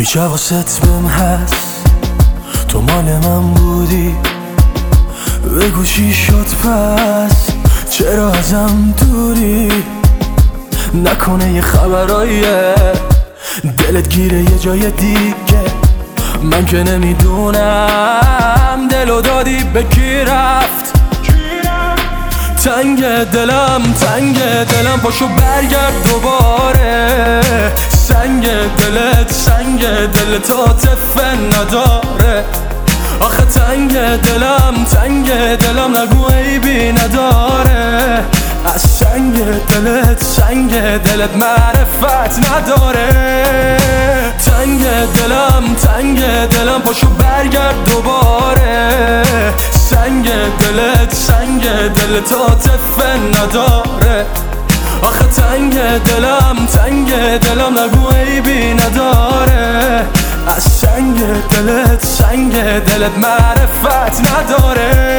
هیچ حواست بهم هست، تو مال من بودی، بگو چی شد پس، چرا ازم دوری؟ نکنه یه خبراییه دلت گیره یه جای دیگه، من که نمیدونم دلو دادی به کی رفت. تنگ دلم پاشو برگرد دوباره، سنگ دلت عاطفه نداره. آخه تنگ دلم نگو عیبی نداره، از سنگ دلت معرفت نداره. تنگ دلم پاشو برگرد دوباره، سنگ دلت عاطفه نداره. آخه تنگ دلم نگو عیبی نداره، از سنگ دلت معرفت نداره.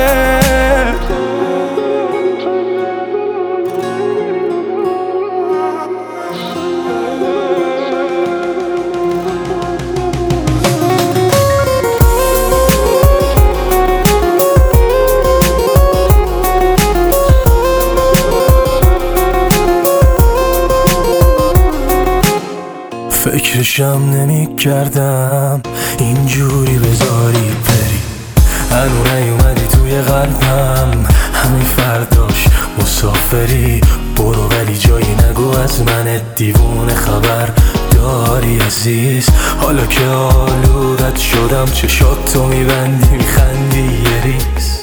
فکرشم نمی کردم اینجوری بذاری بری، هنو نیومدی توی قلبم، همین فرداش مسافری. برو ولی جایی نگو از من دیوونه خبر داری عزیز. حالا که آلودت شدم چشاتو میبندی میخندی یه ریز.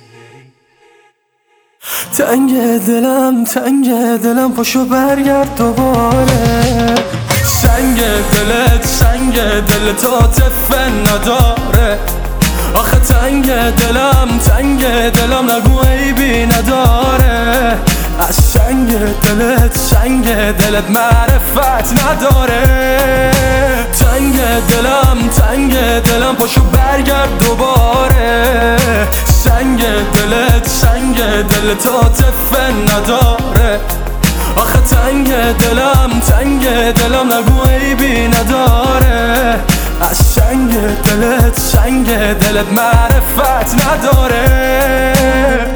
تنگ دلم پاشو برگرد دوباره، سنگ دلت عاطفه نداره. آخه تنگ دلم نگو عیبی نداره، از سنگ دلت معرفت نداره. تنگ دلم پاشو برگرد دوباره، سنگ دلت عاطفه نداره. آخه تنگ دلم نگو عیبی نداره، از سنگ دلت معرفت نداره.